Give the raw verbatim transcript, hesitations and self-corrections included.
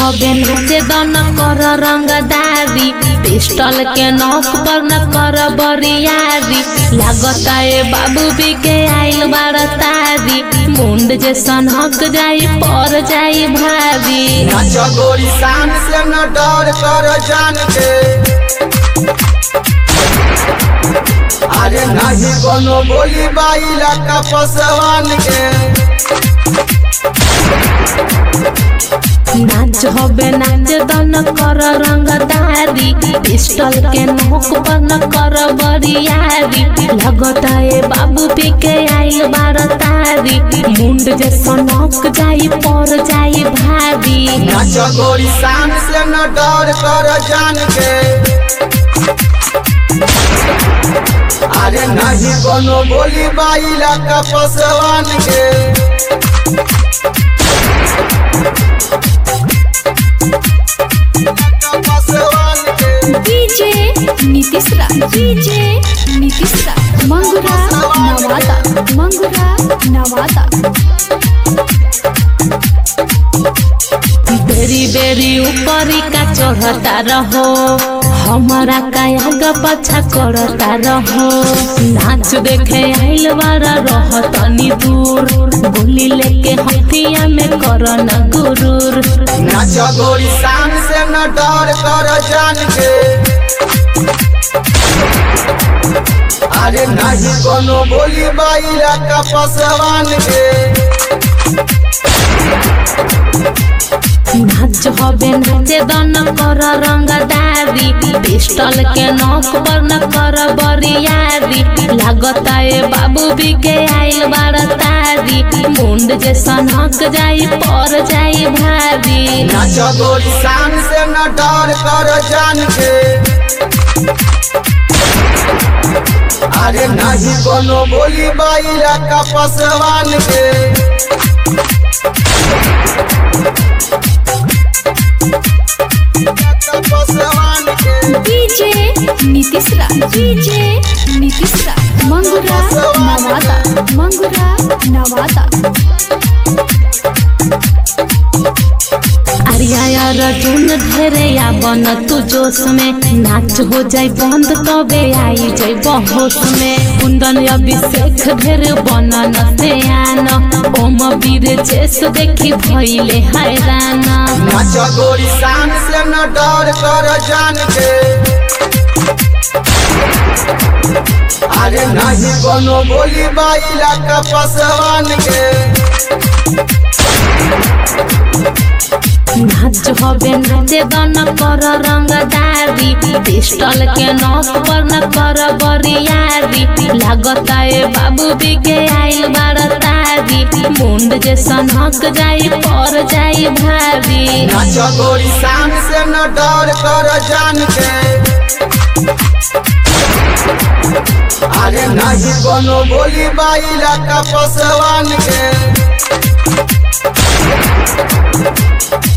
हबे नाचे दन कर रंगदारी पिस्टल के नोक पर न कर बरियारी लागता ए बाबू भी के आइल बारतारी मुंड जे सनक जाई पर जाई भारी नाच गोरी शान से न डर कर जान के अरे नहीं कोनो बोली बाइला का पसवान के नाच हबे नाच दन कर रंगदारी पिस्टल के नोक पर न कर बरियारी लगता ए बाबू पी के आइल बारतारी मुंड जे सनक जाई पर जाई भारी नाच गोरी शान से न डर कर जान के अरे नहीं कोनो बोली बाइला का पसवान के डीजे नीतीश राज डीजे नीतीश राज मंगुरा नवादा मंगुरा नवादा बेरी बेरी ऊपरी का चढ़ता रहो हमारा काया पछा करता रहो नाच देखे आइल बारा रह तनी दूर गोली लेके हथिया में कर न गुरूर नाच गोरी शान से न डर कर जान के अरे नहीं कोनो बोली बाइला का पसवान के नाच हबे नाचे दन कर रंगदारी पिस्टल के नोक पर न कर बरियारी लागता ए बाबू भी के आइल बारतारी मुंड जे सनक जाई पर जाई भारी नाच गोरी शान से न डर कर जान के अरे नहीं कोनो बोली बाइला का पसवान के डीजे नीतीश राज डीजे नीतीश राज मंगुरा नवादा मंगुरा नवादा अरिया रजून ढेरे या बन तू जोश में नाच हो जाए बंद तबे आई जाए बहोश में कुंदन अभिषेक ढेर बन नसे आन ओम वीर जैस देखी भइले हैरान नाच गोरी शान से न डर कर जान के अरे नहीं कोनो बोली बाइला का पसवान के नाच हबे नाचे दन कर रंगदारी पिस्टल के नोक पर न कर बरियारी लागता ए बाबू भी के आइल बारतारी मुंड जे सनक जाई पर जाई भारी नाच गोरी शान से न डर कर जान के अरे नहीं कोनो बोली बाइला का पसवान के